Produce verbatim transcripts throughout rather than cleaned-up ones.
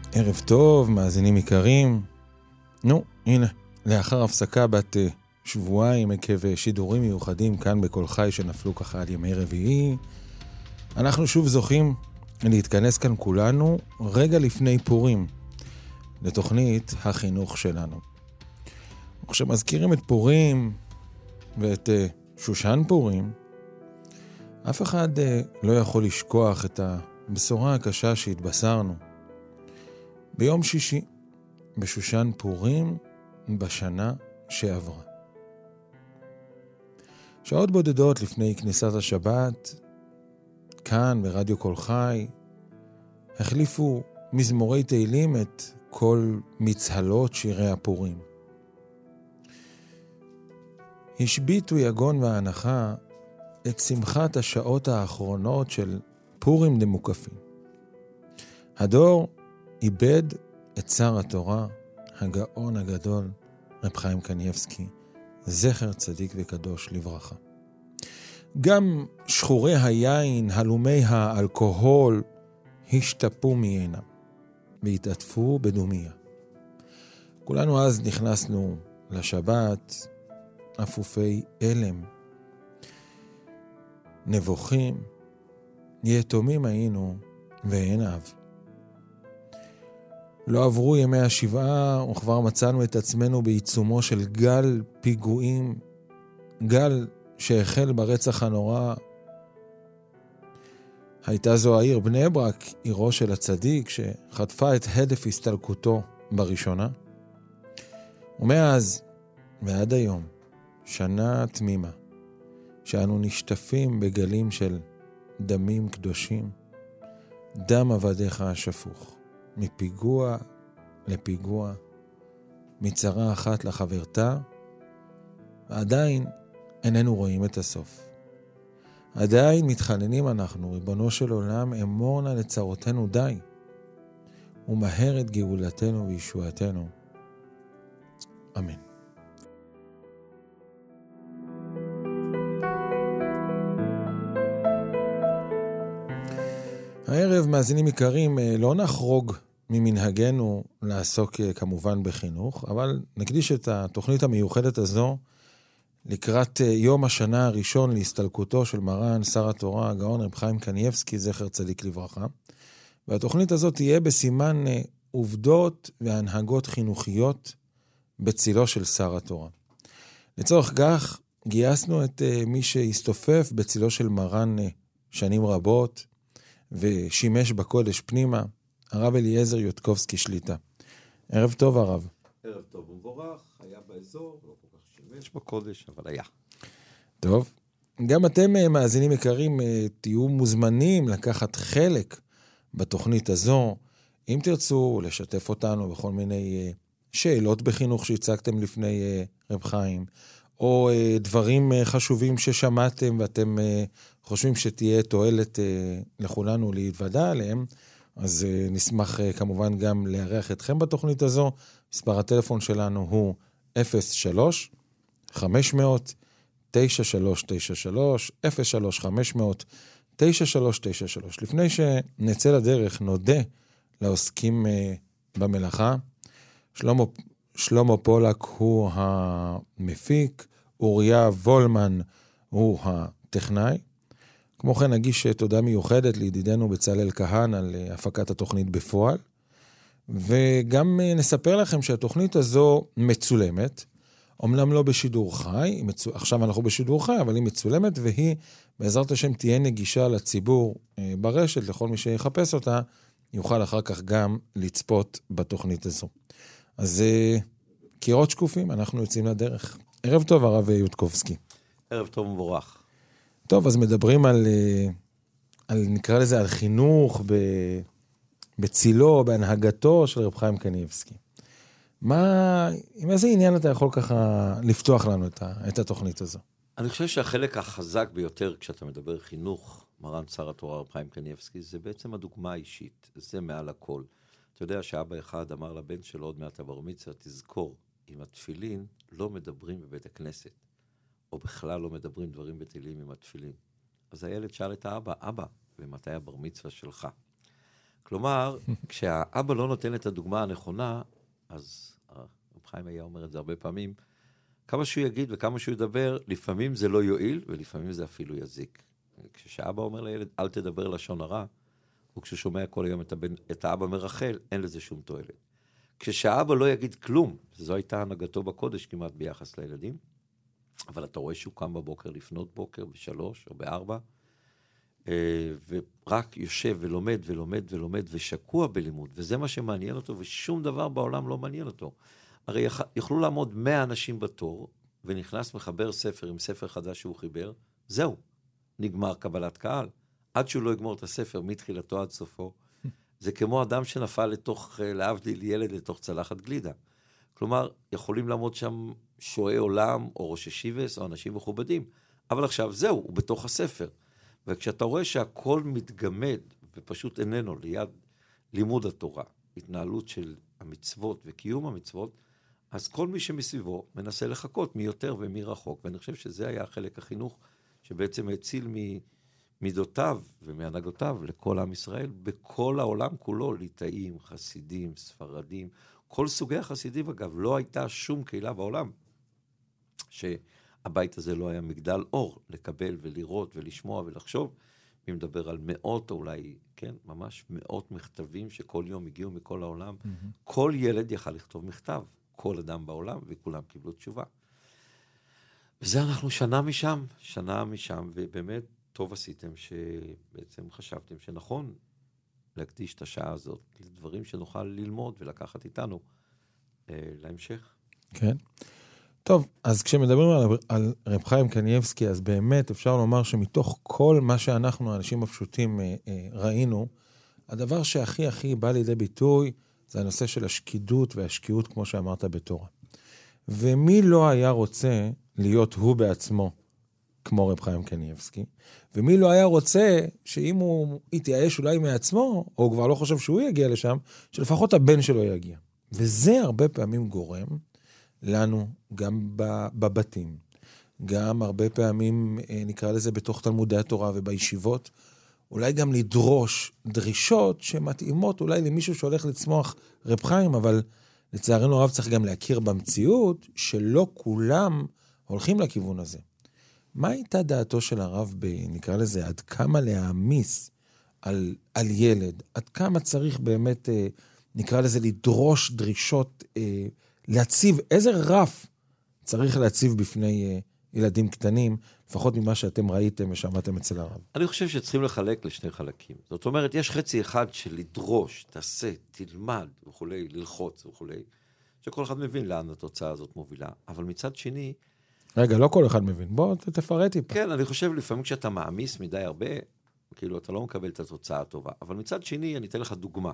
ערב טוב, מאזינים יקרים. נו, הנה, לאחר הפסקה בת שבועיים עקב שידורים מיוחדים כאן בכל חי שנפלו ככה עד ימי רביעי, אנחנו שוב זוכים להתכנס כאן כולנו רגע לפני פורים לתוכנית החינוך שלנו. כשמזכירים את פורים ואת שושן פורים, אף אחד לא יכול לשכוח את הבשורה הקשה שהתבשרנו ביום שישי, בשושן פורים בשנה שעברה. שעות בודדות לפני כניסת השבת, כאן ברדיו כל חי, החליפו מזמורי תהילים את כל מצהלות שירי הפורים. השביטו יגון והנחה את שמחת השעות האחרונות של פורים דמוקפים. הדור איבד את שר התורה, הגאון הגדול, רב חיים קניבסקי, זכר צדיק וקדוש לברכה. גם שחורי היין, הלומי האלכוהול, השתפו מעינם, והתעטפו בדומיה. כולנו אז נכנסנו לשבת, אפופי אלם, נבוכים, יתומים היינו ואין אב. לא עברו ימי השבעה, וכבר מצאנו את עצמנו בעיצומו של גל פיגועים, גל שהחל ברצח הנורא. הייתה זו העיר בני ברק, עירו של הצדיק, שחטפה את הדף הסתלקותו בראשונה. ומאז ועד היום, שנה תמימה, שאנו נשטפים בגלים של דמים קדושים, דם עבדיך השפוך. מפיגוע לפיגוע, מצרה אחת לחברתה, ועדיין איננו רואים את הסוף. עדיין מתחננים אנחנו, ריבונו של עולם, אמור נא לצרותינו די, ומהר את גאולתנו וישועתנו. אמן. הערב, מאזינים יקרים, לא נחרוג ממנהגנו לעסוק כמובן בחינוך, אבל נקדיש את התוכנית המיוחדת הזו לקראת יום השנה הראשון להסתלקותו של מרן שר התורה, הגאון רב חיים קניבסקי, זכר צדיק לברכה. והתוכנית הזאת תהיה בסימן עובדות והנהגות חינוכיות בצילו של שר התורה. לצורך כך גייסנו את מי שהסתופף בצילו של מרן שנים רבות, ושימש בקודש פנימה, הרב אליעזר יודקובסקי שליטה. ערב טוב הרב. ערב טוב ומבורך, היה באזור, לא כל כך שימש בקודש, אבל היה. טוב, גם אתם מאזינים יקרים, תהיו מוזמנים לקחת חלק בתוכנית הזו, אם תרצו לשתף אותנו בכל מיני שאלות בחינוך שהצגתם לפני רב חיים, או דברים חשובים ששמעתם ואתם חושבים שתהיה תועלת לכולנו להתוודע עליהם, אז נשמח כמובן גם לארח אתכם בתוכנית הזו. מספר הטלפון שלנו הוא אפס שלוש חמש מאות תשע שלוש תשע שלוש, אפס שלוש חמש מאות תשע שלוש תשע שלוש. לפני שנצא לדרך, נודה לעוסקים במלאכה. שלמה, שלמה פולק הוא המפיק, אוריה וולמן הוא הטכנאי. כמו כן נגיש תודה מיוחדת לידידנו בצלאל כהן על הפקת התוכנית בפועל. וגם נספר לכם שהתוכנית הזו מצולמת, אומנם לא בשידור חי, מצו... עכשיו אנחנו בשידור חי, אבל היא מצולמת, והיא בעזרת השם תהיה נגישה לציבור ברשת, לכל מי שיחפש אותה, יוכל אחר כך גם לצפות בתוכנית הזו. אז קירות שקופים, אנחנו יוצאים לדרך. ערב טוב הרב יודקובסקי. ערב טוב ומבורך. טוב, אז מדברים על, על נקרא לזה, על חינוך ב, בצילו, בהנהגתו של רב חיים קניבסקי. מה, עם איזה עניין אתה יכול ככה לפתוח לנו את, ה, את התוכנית הזו? אני חושב שהחלק החזק ביותר כשאתה מדבר חינוך, מרן שר התורה רב חיים קניבסקי, זה בעצם הדוגמה האישית, זה מעל הכל. אתה יודע שאבא אחד אמר לבן שלו עוד מעט הבר מצווה, תזכור, עם התפילין לא מדברים בבית הכנסת, או בכלל לא מדברים דברים בתהילים עם התפילין. אז הילד שאל את האבא, אבא, ומתי הבר מצווה שלך? כלומר, כשהאבא לא נותן את הדוגמה הנכונה, אז רב חיים היה אומר את זה הרבה פעמים, כמה שהוא יגיד וכמה שהוא ידבר, לפעמים זה לא יועיל, ולפעמים זה אפילו יזיק. כשהאבא אומר לילד, אל תדבר לשון הרע, וכשהוא שומע כל היום את, הבן, את האבא מרחל, אין לזה שום תועלת. כשהאבא לא יגיד כלום, זו הייתה הנהגתו בקודש כמעט ביחס לילדים, אבל אתה רואה שהוא קם בבוקר, לפנות בוקר, בשלוש או בארבע, ורק יושב ולומד ולומד ולומד ושקוע בלימוד, וזה מה שמעניין אותו, ושום דבר בעולם לא מעניין אותו. הרי יכלו לעמוד מאה אנשים בתור, ונכנס מחבר ספר עם ספר חדש שהוא חיבר, זהו, נגמר קבלת קהל. עד שהוא לא יגמור את הספר, מתחילתו עד סופו, זה כמו אדם שנפל לתוך, להבדיל ילד לתוך צלחת גלידה. כלומר, יכולים לעמוד שם שועי עולם, או ראשי שיבס, או אנשים מכובדים, אבל עכשיו זהו, הוא בתוך הספר. וכשאתה רואה שהכל מתגמד, ופשוט איננו ליד לימוד התורה, התנהלות של המצוות וקיום המצוות, אז כל מי שמסביבו מנסה לחכות מי יותר ומי רחוק, ואני חושב שזה היה חלק החינוך, שבעצם הציל ממידותיו ומהנהגותיו לכל עם ישראל, בכל העולם כולו, ליטאים, חסידים, ספרדים, כל סוגי החסידים אגב, לא הייתה שום קהילה בעולם, שהבית הזה לא היה מגדל אור, לקבל ולראות ולשמוע ולחשוב, מי מדבר על מאות או אולי, כן, ממש מאות מכתבים שכל יום הגיעו מכל העולם, mm-hmm. כל ילד יכל לכתוב מכתב, כל אדם בעולם, וכולם קיבלו תשובה. וזה אנחנו שנה משם, שנה משם, ובאמת טוב עשיתם שבעצם חשבתם שנכון להקדיש את השעה הזאת לדברים שנוכל ללמוד ולקחת איתנו אה, להמשך. כן. טוב, אז כשמדברים על, על רב חיים קניבסקי, אז באמת אפשר לומר שמתוך כל מה שאנחנו, האנשים הפשוטים, אה, אה, ראינו, הדבר שהכי הכי בא לידי ביטוי, זה הנושא של השקידות והשקיעות, כמו שאמרת בתורה. ומי לא היה רוצה להיות הוא בעצמו, כמו רב חיים קניבסקי, ומי לא היה רוצה שאם הוא יתייאש אולי מעצמו, או הוא כבר לא חושב שהוא יגיע לשם, שלפחות הבן שלו יגיע. וזה הרבה פעמים גורם לנו, גם בבתים, גם הרבה פעמים, נקרא לזה בתוך תלמודי התורה ובישיבות, אולי גם לדרוש דרישות שמתאימות אולי למישהו שהולך לצמוח רב חיים, אבל לצערנו הרב צריך גם להכיר במציאות שלא כולם הולכים לכיוון הזה. מה הייתה דעתו של הרב ב, נקרא לזה, עד כמה להעמיס על, על ילד? עד כמה צריך באמת, נקרא לזה, לדרוש דרישות, להציב, איזה רף צריך להציב בפני ילדים קטנים, לפחות ממה שאתם ראיתם ושמעתם אצל הרב? אני חושב שצריכים לחלק לשני חלקים. זאת אומרת, יש חצי אחד של לדרוש, תעשה, תלמד וכולי, ללחוץ וכולי, שכל אחד מבין לאן התוצאה הזאת מובילה. אבל מצד שני... רגע, לא כל אחד מבין. בוא תפרט טיפה. כן, אני חושב לפעמים כשאתה מעמיס מדי הרבה, כאילו אתה לא מקבל את התוצאה הטובה. אבל מצד שני, אני אתן לך דוגמה.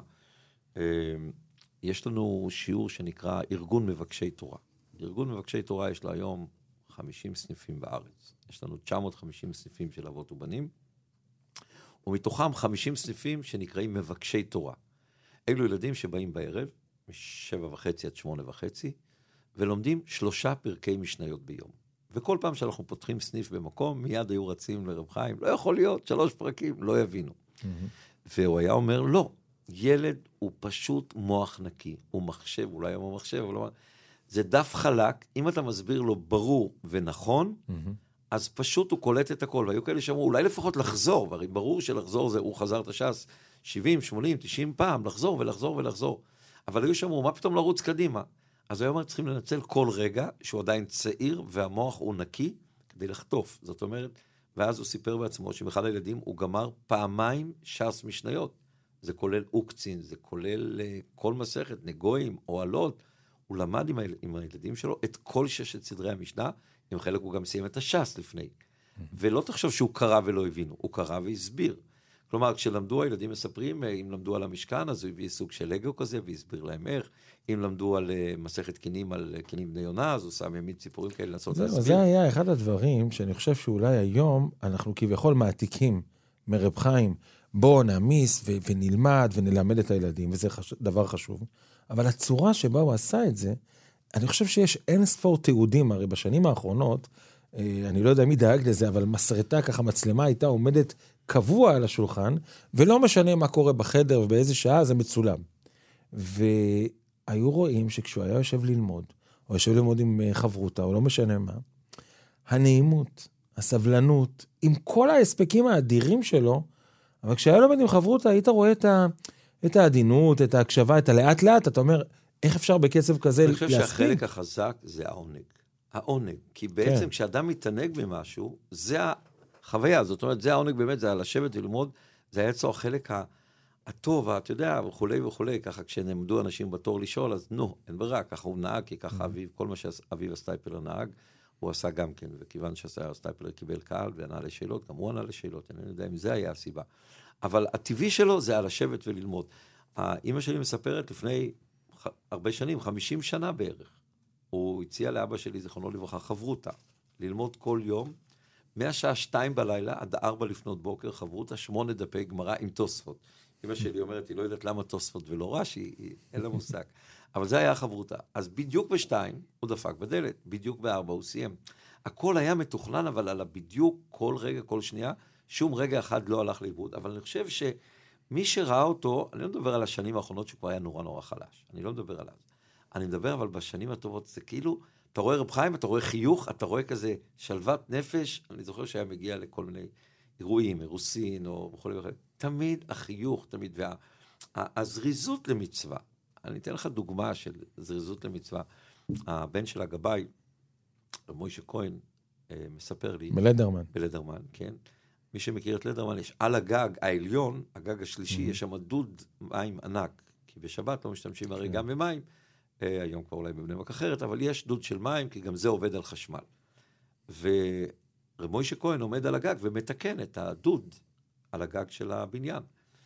יש לנו שיעור שנקרא ארגון מבקשי תורה. ארגון מבקשי תורה יש לו היום חמישים סניפים בארץ. יש לנו תשע מאות וחמישים סניפים של אבות ובנים, ומתוכם חמישים סניפים שנקראים מבקשי תורה. אלו ילדים שבאים בערב, משבע וחצי עד שמונה וחצי, ולומדים שלושה פרקי משניות ביום. וכל פעם שאנחנו פותחים סניף במקום, מיד היו רצים לרב חיים, לא יכול להיות, שלוש פרקים, לא יבינו. Mm-hmm. והוא היה אומר, לא, ילד הוא פשוט מוח נקי, הוא מחשב, אולי הוא מחשב, אבל לא... זה דף חלק, אם אתה מסביר לו ברור ונכון, mm-hmm. אז פשוט הוא קולט את הכל, והיו כאלה שאמרו, אולי לפחות לחזור, והרי ברור שלחזור זה, הוא חזר את הש"ס שבעים, שמונים, תשעים פעם, לחזור ולחזור ולחזור. אבל היו שאמרו, מה פתאום לרוץ קדימה? אז הוא אומר, צריכים לנצל כל רגע, שהוא עדיין צעיר, והמוח הוא נקי, כדי לחטוף. זאת אומרת, ואז הוא סיפר בעצמו, שבאחד הילדים הוא גמר פעמיים ש"ס משניות. זה כולל אוקצין, זה כולל uh, כל מסכת, נגויים, אוהלות. הוא למד עם, היל... עם הילדים שלו את כל ששת סדרי המשנה, עם חלק הוא גם סיים את הש"ס לפני. ולא תחשוב שהוא קרא ולא הבינו, הוא קרא והסביר. כלומר, כשלמדו הילדים מספרים, אם למדו על המשכן, אז הוא הביא סוג של לגו כזה, והסביר להם איך. אם למדו על uh, מסכת קינים, על uh, קינים בני יונה, אז הוא שם ימין ציפורים כאלה לנסות להסביר. זה היה אחד הדברים שאני חושב שאולי היום אנחנו כביכול מעתיקים מרב חיים, בואו נעמיס ו- ונלמד ונלמד את הילדים, וזה חש- דבר חשוב. אבל הצורה שבה הוא עשה את זה, אני חושב שיש אין ספור תיעודים, הרי בשנים האחרונות, אני לא יודע מי דאג לזה, אבל מסרטה ככה מצלמה הייתה עומדת קבוע על השולחן, ולא משנה מה קורה בחדר ובאיזה שעה, זה מצולם. והיו רואים שכשהוא היה יושב ללמוד, או יושב ללמוד עם חברותה, או לא משנה מה, הנעימות, הסבלנות, עם כל ההספקים האדירים שלו, אבל כשהיה לומד עם חברותה, היית רואה את, ה, את העדינות, את ההקשבה, את הלאט לאט, אתה אומר, איך אפשר בקצב כזה להספיק? אני חושב שהחלק החזק זה העונג. העונג. כי בעצם כן. כשאדם מתענג ממשהו, זה החוויה. זאת אומרת, זה העונג באמת, זה לשבת וללמוד, זה היה אצלו החלק הטוב, אתה יודע, וכולי וכולי, ככה כשנעמדו אנשים בתור לשאול, אז נו, אין ברירה, ככה הוא נהג, כי ככה אביב, כל מה שאביב הסטייפלר נהג, הוא עשה גם כן, וכיוון שהסטייפלר קיבל קהל וענה לשאלות, גם הוא ענה לשאלות, אני לא יודע אם זה היה הסיבה. אבל הטבעי שלו זה על לשבת וללמוד. האמא שלי מספרת לפני הרבה שנים, חמישים שנה בערך, הוא הציע לאבא שלי, זכרונו לברכה, חברותה, ללמוד כל יום, מהשעה שתיים בלילה עד ארבע לפנות בוקר, חברותה שמונה דפי גמרא עם תוספות. אמא שלי אומרת, היא לא יודעת למה תוספות ולא רש"י, אין לה מושג. אבל זה היה חברותה. אז בדיוק בשתיים הוא דפק בדלת, בדיוק בארבע הוא סיים. הכל היה מתוכנן, אבל על הבדיוק כל רגע, כל שנייה, שום רגע אחד לא הלך לאיבוד. אבל אני חושב שמי שראה אותו, אני לא מדבר על השנים האחרונות שהוא כבר היה נורא נורא חלש. אני לא מדבר עליו. אני מדבר אבל בשנים הטובות, זה כאילו, אתה רואה רב חיים, אתה רואה חיוך, אתה רואה כזה שלוות נפש. אני זוכר שהיה מגיע לכל מיני אירועים, אירוסין או בכל מיני, תמיד החיוך, תמיד, והזריזות למצווה. אני אתן לך דוגמה של זריזות למצווה. הבן של הגבאי, מוישה כהן, מספר לי. בלדרמן. בלדרמן, כן. מי שמכיר את לדרמן, יש על הגג העליון, הגג השלישי, יש שם דוד מים ענק, כי בשבת לא משתמשים הרי גם במים, היום כבר אולי בבני מק אחרת, אבל יש דוד של מים, כי גם זה עובד על חשמל. ורב מוישה כהן עומד על הגג ומתקן את הדוד על הגג של הבניין.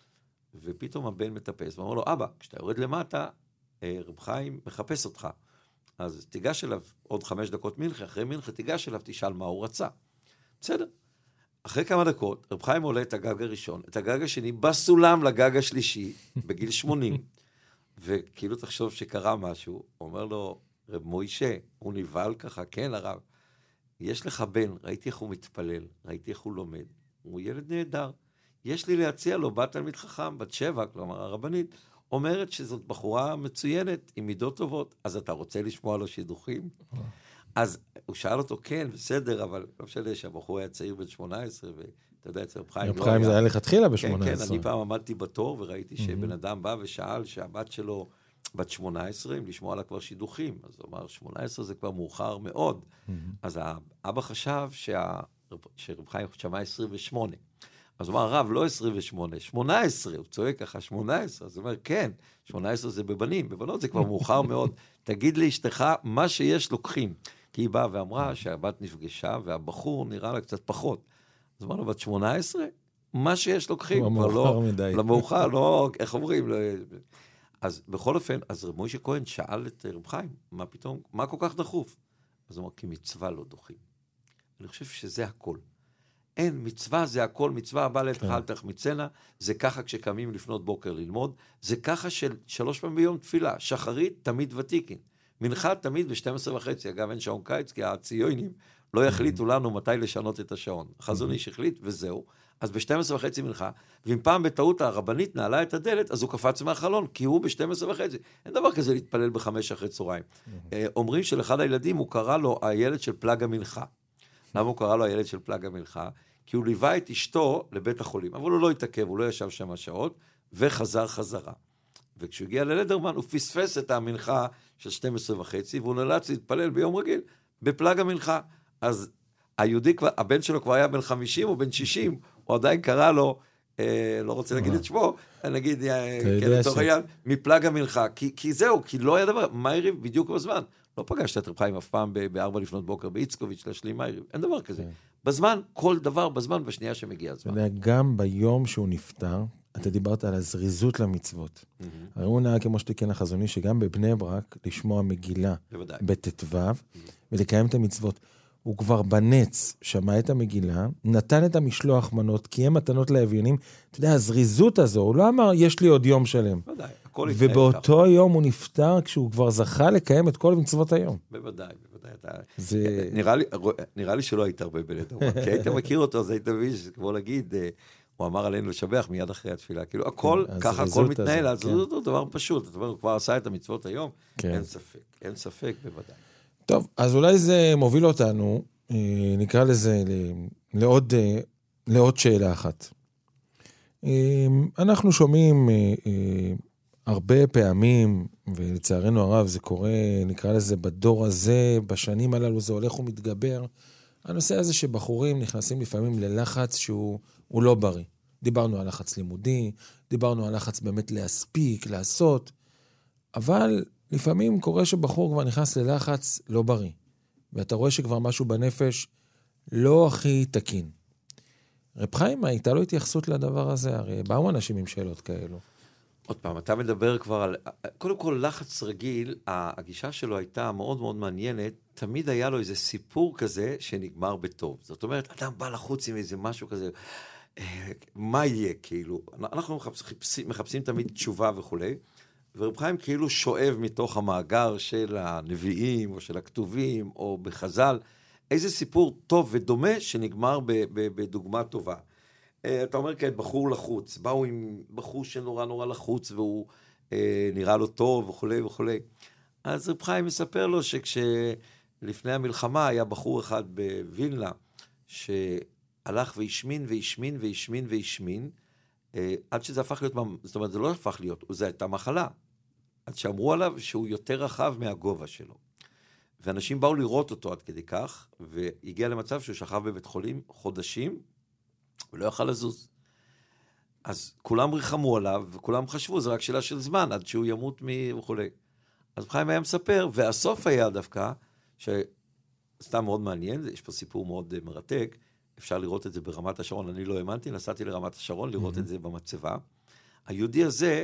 ופתאום הבן מטפס, ואומר לו, אבא, כשאתה יורד למטה, רב חיים מחפש אותך. אז תיגש אליו עוד חמש דקות מנחה, אחרי מנחה תיגש אליו, תשאל מה הוא רצה. בסדר. אחרי כמה דקות, רב חיים עולה את הגג הראשון, את הגג השני, בסולם לגג השלישי, בגיל שמונים, וכאילו תחשוב שקרה משהו, אומר לו, רב מוישה, הוא נבהל ככה, כן הרב, יש לך בן, ראיתי איך הוא מתפלל, ראיתי איך הוא לומד, הוא ילד נהדר, יש לי להציע לו, בת תלמיד חכם, בת שבע, כלומר הרבנית, אומרת שזאת בחורה מצוינת, עם מידות טובות, אז אתה רוצה לשמוע לו שידוכים? אז הוא שאל אותו, כן, בסדר, אבל לא משנה שהבחור היה צעיר בן שמונה עשרה, ואתה יודע, אצל רב חיים לא היה. רב חיים זה היה לכתחילה ב-שמונה עשרה. כן, כן, אני פעם עמדתי בתור, וראיתי שבן אדם בא ושאל שהבת שלו בת שמונה עשרה, אם לשמוע לה כבר שידוכים, אז הוא אמר, שמונה עשרה זה כבר מאוחר מאוד. אז האבא חשב שרב חיים שמע עשרים ושמונה. אז הוא אמר, הרב, לא עשרים ושמונה, שמונה עשרה, הוא צועק ככה, שמונה עשרה, אז הוא אומר, כן, שמונה עשרה זה בבנים, בבנות זה כבר מאוחר מאוד, תגיד לאשתך, מה שיש לוקחים, כי היא באה ואמרה שהבת נפגשה, והבחור נראה לה קצת פחות, אז אמרנו, בת שמונה עשרה, מה שיש לוקחים, כבר לא, למאוחר, לא, איך אומרים, לא, אז בכל אופן, אז רב מוישה כהן שאל את רב חיים, מה פתאום, מה כל כך דחוף? אז הוא אמר, כי מצווה לא דוחים. אני חושב שזה הכל. אין, מצווה זה הכל, מצווה הבא לתחל תחמיצנה, זה ככה כשקמים לפנות בוקר ללמוד, זה ככה של שלוש פעמים ביום תפילה, שחרית תמיד ותיקין, מנחה תמיד ב-שתים עשרה וחצי, אגב אין שעון קיץ, כי הציונים לא יחליטו לנו מתי לשנות את השעון, חזון איש החליט וזהו, אז ב-שתים עשרה וחצי מנחה, ואם פעם בטעות הרבנית נעלה את הדלת, אז הוא קפץ מהחלון, כי הוא ב-שתים עשרה וחצי, אין דבר כזה להתפלל בחמש אחרי צהריים. אומרים שלאחד הילדים הוא קרא לו הילד של פלג המנחה. למה הוא קרא לו הילד של פלג המלכה? כי הוא ליווה את אשתו לבית החולים, אבל הוא לא התעכב, הוא לא ישב שם שעות, וחזר חזרה. וכשהוא הגיע ללדרמן, הוא פספס את המנחה של שתים עשרה וחצי, והוא נאלץ להתפלל ביום רגיל, בפלג המנחה. אז היהודי, הבן שלו כבר היה בן חמישים או בן שישים, הוא עדיין קרא לו, אה, לא רוצה להגיד את שמו, נגיד, כן, לצורך העניין, מפלג המנחה, כי, כי זהו, כי לא היה דבר, מייריב בדיוק בזמן. לא פגשת את רב חיים אף פעם בארבע לפנות בוקר באיצקוביץ' להשלים מייריב, אין דבר כזה. בזמן, כל דבר בזמן, בשנייה שמגיע הזמן. גם ביום שהוא נפטר, אתה דיברת על הזריזות למצוות. הרי הוא נהג כמו שתיקן החזוני, שגם בבני ברק, לשמוע מגילה בתתו, ולקיים את המצוות. הוא כבר בנץ, שמע את המגילה, נתן את המשלוח מנות, קיים מתנות לאביונים. אתה יודע, הזריזות הזו, הוא לא אמר, יש לי עוד יום שלם. בוודאי. ובאותו היום הוא נפטר, כשהוא כבר זכה לקיים את כל מצוות היום. בוודאי, בוודאי. נראה לי שלא היית הרבה בלדרמן, כי היית מכיר אותו, אז היית מבין, כמו להגיד, הוא אמר עלינו לשבח מיד אחרי התפילה. כאילו, הכל, ככה הכל מתנהל, אז זה דבר פשוט. זאת אומרת, הוא כבר עשה את המצוות היום, אין ספק, אין ספק בוודאי. טוב, אז אולי זה מוביל אותנו, נקרא לזה, לעוד, לעוד שאלה אחת. אנחנו שומעים הרבה פעמים, ולצערנו הרב זה קורה, נקרא לזה בדור הזה, בשנים הללו זה הולך ומתגבר, הנושא הזה שבחורים נכנסים לפעמים ללחץ שהוא לא בריא. דיברנו על לחץ לימודי, דיברנו על לחץ באמת להספיק, לעשות, אבל לפעמים קורה שבחור כבר נכנס ללחץ לא בריא, ואתה רואה שכבר משהו בנפש לא הכי תקין. רב חיים, הייתה לו התייחסות לדבר הזה? הרי באו אנשים עם שאלות כאלו. עוד פעם, אתה מדבר כבר על... קודם כל, לחץ רגיל, הגישה שלו הייתה מאוד מאוד מעניינת, תמיד היה לו איזה סיפור כזה שנגמר בטוב. זאת אומרת, אדם בא לחוץ עם איזה משהו כזה, מה יהיה כאילו? אנחנו מחפשים, מחפשים תמיד תשובה וכו'. ורב חיים כאילו שואב מתוך המאגר של הנביאים או של הכתובים או בחז"ל, איזה סיפור טוב ודומה שנגמר ב- ב- בדוגמה טובה. אתה אומר כעת, בחור לחוץ, באו עם בחור שנורא נורא לחוץ, והוא אה, נראה לו טוב וכו' וכו'. אז רב חיים מספר לו שכשלפני המלחמה היה בחור אחד בווילנה, שהלך וישמין וישמין וישמין וישמין, אה, עד שזה הפך להיות, זאת אומרת, זה לא הפך להיות, זה הייתה מחלה. עד שאמרו עליו שהוא יותר רחב מהגובה שלו. ואנשים באו לראות אותו עד כדי כך, והגיע למצב שהוא שכב בבית חולים חודשים, ולא יכל לזוז. אז כולם ריחמו עליו, וכולם חשבו, זה רק שאלה של זמן, עד שהוא ימות וכו'. אז חיים היה מספר, והסוף היה דווקא, שסתם מאוד מעניין, יש פה סיפור מאוד מרתק, אפשר לראות את זה ברמת השרון, אני לא האמנתי, נסעתי לרמת השרון, לראות את זה במצבה. היהודי הזה,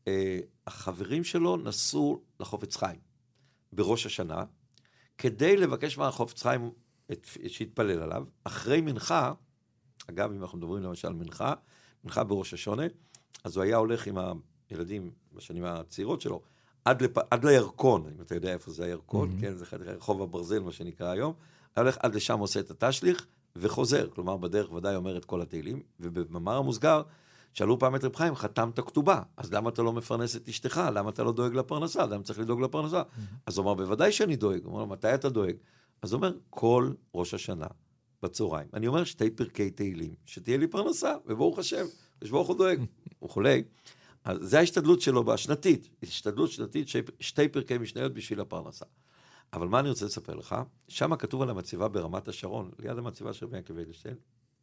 החברים שלו נסעו לחופץ חיים, בראש השנה, כדי לבקש מהחופץ חיים שיתפלל עליו, אחרי מנחה, אגב, אם אנחנו מדברים למשל על מנחה, מנחה בראש השונה, אז הוא היה הולך עם הילדים בשנים הצעירות שלו, עד, לפ... עד לירקון, אם אתה יודע איפה זה הירקון, mm-hmm. כן, זה רחוב הברזל, מה שנקרא היום, היה הולך עד לשם, עושה את התשליך, וחוזר, כלומר, בדרך ודאי אומר את כל התהילים, ובמאמר המוסגר, שאלו פעם את רב חיים, חתמת כתובה, אז למה אתה לא מפרנס את אשתך? למה אתה לא דואג לפרנסה? למה צריך לדאוג לפרנסה? Mm-hmm. אז הוא אמר, בוודאי שאני דואג. הוא אומר, מתי אתה דואג? אז הוא אומר, כל ראש השנה, בצהריים. אני אומר שתי פרקי תהילים, שתהיה לי פרנסה, וברוך השם, ושברוך הוא דואג, וכולי. אז זה ההשתדלות שלו בשנתית, השתדלות שנתית, שתי פרקי משניות בשביל הפרנסה. אבל מה אני רוצה לספר לך? שם כתוב על המצבה ברמת השרון, ליד המצבה של רבי יעקב אדלשטיין,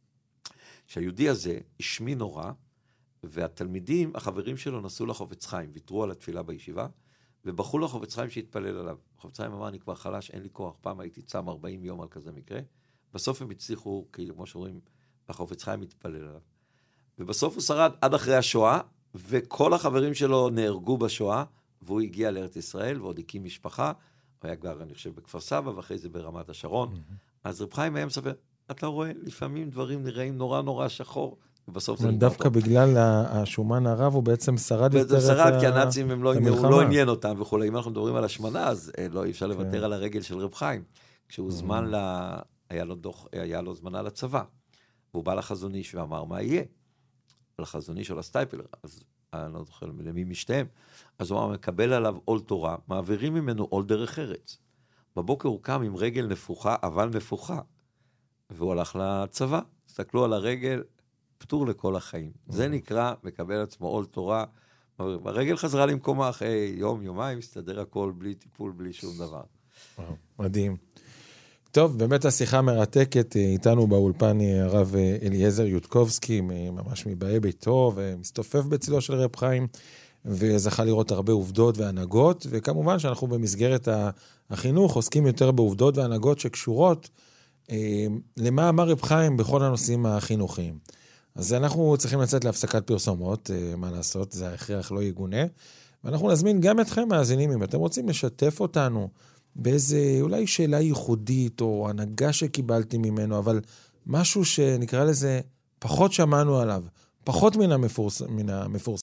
שהיהודי הזה השמין נורא, והתלמידים, החברים שלו, נסעו לחופץ חיים, ויתרו על התפילה בישיבה, ובחרו לחופץ חיים שהתפלל עליו. חופץ חיים אמר, אני כבר חלש, אין לי כוח, פעם הייתי צם ארבעים יום על כזה מקרה, בסוף הם הצליחו, כמו שאומרים, החופץ חיים מתפלל עליו. ובסוף הוא שרד עד אחרי השואה, וכל החברים שלו נהרגו בשואה, והוא הגיע לארץ ישראל, ועוד הקים משפחה, הוא היה כבר, אני חושב, בכפר סבא, ואחרי זה ברמת השרון. Mm-hmm. אז רב חיים היה מספר, אתה רואה, לפעמים דברים נראים נורא נורא שחור, ובסוף זה נגמר טוב. דווקא בגלל השומן הרב, הוא בעצם שרד יותר את המלחמה. שרד, כי הנאצים הם לא עניין אותם וכו'. אם אנחנו מדברים על השמנה, אז לא אי אפשר לוותר על הרגל של רב חיים. כשהוא זמן ל... היה לו דוח, היה לו זמנה לצבא. והוא בא לחזון איש ואמר, מה יהיה? לחזון איש או לסטייפלר. אז אני לא זוכר למי משתיהם. אז הוא אמר, מקבל עליו עול תורה, מעבירים ממנו עול דרך ארץ. בבוקר הוא קם עם רגל נפוחה, אבל נפוחה. והוא הלך לצבא. הסתכלו על הרגל, פטור לכל החיים. זה נקרא, מקבל עצמו עול תורה. הרגל חזרה למקומה אחרי יום, יומיים, הסתדר הכל בלי טיפול, בלי שום דבר. מדהים. טוב, באמת השיחה מרתקת, איתנו באולפן הרב אליעזר יודקובסקי, ממש מבאי ביתו, ומסתופף בצילו של רב חיים, וזכה לראות הרבה עובדות והנהגות, וכמובן שאנחנו במסגרת החינוך עוסקים יותר בעובדות והנהגות שקשורות למה אמר רב חיים בכל הנושאים החינוכיים. אז אנחנו צריכים לצאת להפסקת פרסומות, מה לעשות, זה ההכרח לא יגונה, ואנחנו נזמין גם אתכם מאזינים, אם אתם רוצים לשתף אותנו, באיזה אולי שאלה ייחודית, או הנהגה שקיבלתי ממנו, אבל משהו שנקרא לזה, פחות שמענו עליו, פחות מן המפורסם, מן המפורסם.